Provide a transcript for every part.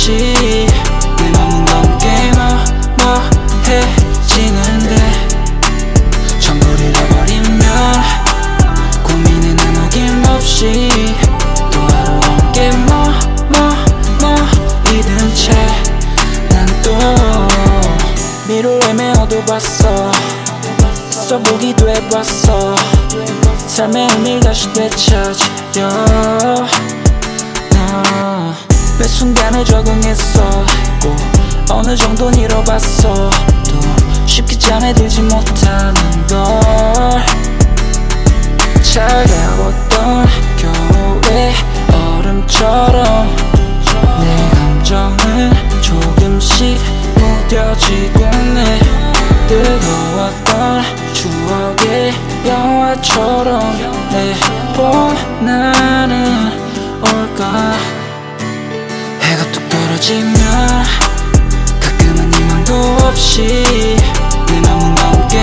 없이 내 맘은 검게 뭐뭐해지는데 전부를 잃어버리면 고민에 난 어김없이 또 하루 검게 이든 채 난 또 미루를 헤매어도 봤어 써보기도 해봤어 삶의 의미를 다시 되찾으려 매 순간에 적응했어 꼭 어느 정도는 잃어봤어 또 쉽게 잠에 들지 못하는 걸 차가웠던 겨울의 얼음처럼 내 감정은 조금씩 무뎌지곤 해 뜨거웠던 추억의 영화처럼 내 봄 날은 올까 해가 뚝 떨어지면 가끔은 희망도 없이 내 맘은 검게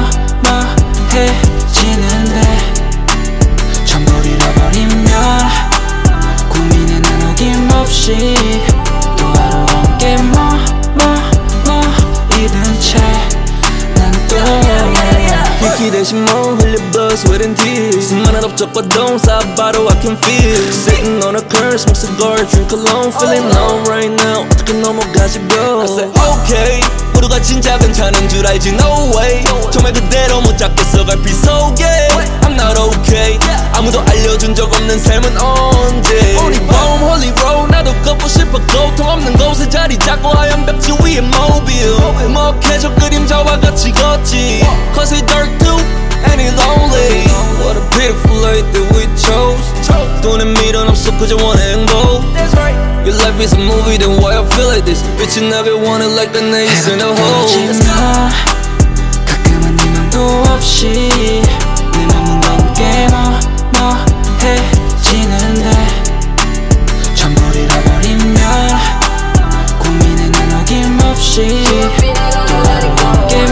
뭐뭐해지는데 전부를 잃어버리면 고민에 난 어김없이 또 하루 검게 이든 채 난 또 휘기 대신 멍 흘려 blood, sweat and tears 수많은 업적과도 쌓아봐도 I can feel Sitting on a curse, smoke cigar, drink alone Feeling numb right now 어떻게 넘어가지 bro I said okay 모두가 진짜 괜찮은 줄 알지 no way 정말 그대로 못 잡겠어 갈피 속에 I'm not okay 아무도 알려준 적 없는 삶은 언제 Only bomb, holy road 나도 걷고 싶어 고통 없는 곳에 자리 잡고 하얀 벽지 위에 mobile 먹해져 그림자와 같이 걷지 Cause it's dark too and it's lonely What a beautiful life that we chose 돈엔 미련 없어 그저 원해 행복 Your life is a movie then why I feel like this Bitch you never wanted like the nails in a hole 가끔은 희망도 없이 내 맘은 검게 뭐뭐해지는데 전부를 잃어버리면 고민에 난 어김없이 또 하루 검게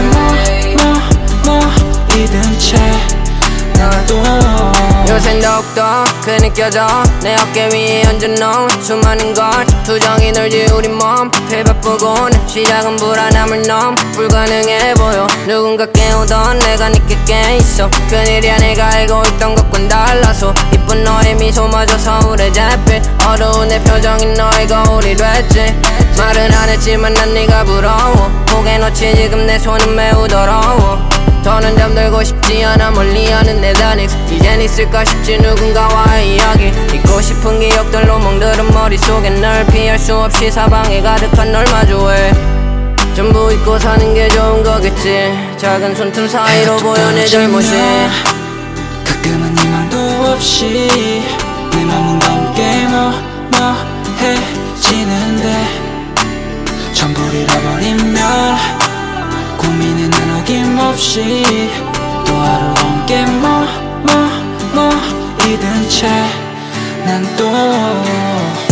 이든 채 난 또 요새 더욱더 그 느껴져 내 어깨 위에 얹어놓은 수많은 걸 투정이 늘지 우리 몸 배바쁘곤 시작은 불안함을 넘 불가능해 보여 누군가 깨우던 내가 느끼게 있어 큰일이야 내가 알고 있던 것과는 달라서 이쁜 너의 미소마저 서울에 잡힐 어두운 내 표정이 너의 거울이 됐지 말은 안 했지만 난 네가 부러워 고개 놓지 지금 내 손은 매우 더러워 더는 잠들고 싶지 않아 멀리하는 내 다닉스 이젠 있을까 싶지 누군가와의 이야기 잊고 싶은 기억들로 멍들은 머릿속에 널 피할 수 없이 사방에 가득한 널 마주해 전부 잊고 사는 게 좋은 거겠지 작은 손틈 사이로 보여 내 잘못이 가끔은 희망도 없이 내 맘은 검게 뭐뭐해지는데 전부를 잃어버리면 고민에 난 어김없이 또 하루 검게 이든 채 난 또